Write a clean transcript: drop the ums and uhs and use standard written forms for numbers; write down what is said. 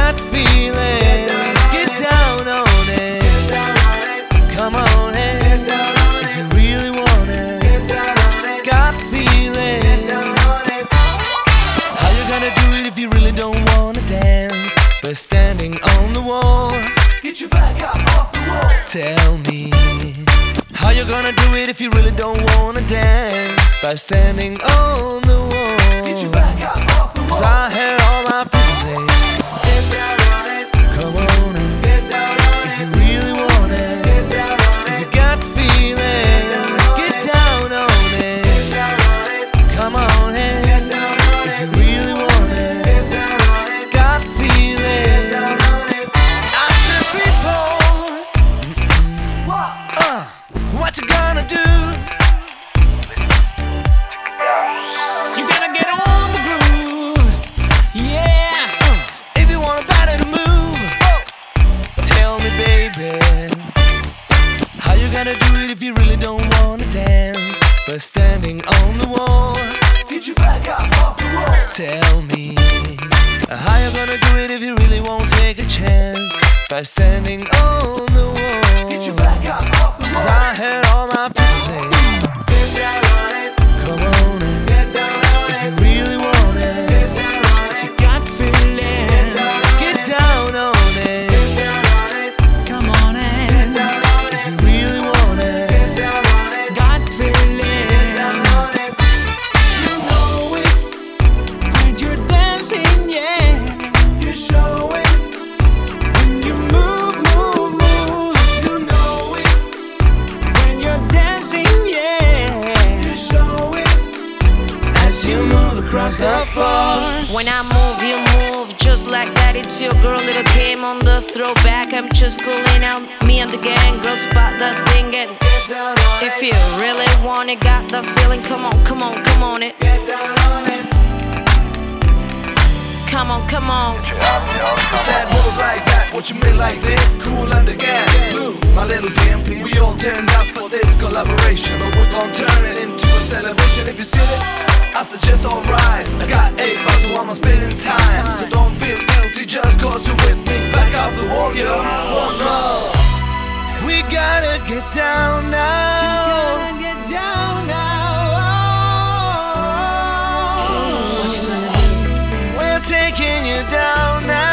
got feeling, get down on it. Come on in, if you really want it. Got feeling. How you gonna do it if you really don't wanna dance? By standing on the wall. Get your back up off the wall. Tell me, how you gonna do it if you really don't wanna dance? By standing on the wall. Get your back up off the wall. 'Cause I heard all my people say, Get down on it. come on in, Get down on if it. you really want it. Get down on If it. you got feeling, get down on it. Get down on it. Come on in, Get down on if it. you really want it. Get down on it. Got feeling. Get down on it. I said, people, What? what you gonna do? You gotta get on the groove, yeah. If you want a body to move, tell me, baby, how you gonna do it if you really don't wanna dance? By standing on the wall. Get your back up off the wall. Tell me, how you gonna do it if you really won't take a chance? By standing on the wall. Get your back up off the 'Cause wall. I heard all my people say, Get down on it. come on in, Get down on if it. you really want it. Get down on it. You got feeling, Get down on it, Get down on it. come on in. Down on if it. you really want it. Get down on it. Got feeling, Down on it. You know it. when you're dancing, yeah. You show it. When you move, move, move. You know it. When you're dancing, yeah. You show it. As you move across the floor. When I move, you move just like that. It's your girl, little Kim on the throwback. I'm just cooling out. Me and the gang, girls spot the thing. And Get down on if it. you really want it, got the feeling. Come on, come on, come on it. Get down on it. Come on, come on. Said moves like that, what you mean like this? Cool and again, blue, my little PMP. We all turned up for this collaboration, but we're gonna turn it into a celebration. If you see it, I suggest alright. I got 8 bars, so I'm spending time. So don't feel guilty just cause you're with me. Back off the wall, yo, one more. We gotta get down now. Gotta get down now. We're taking you down now.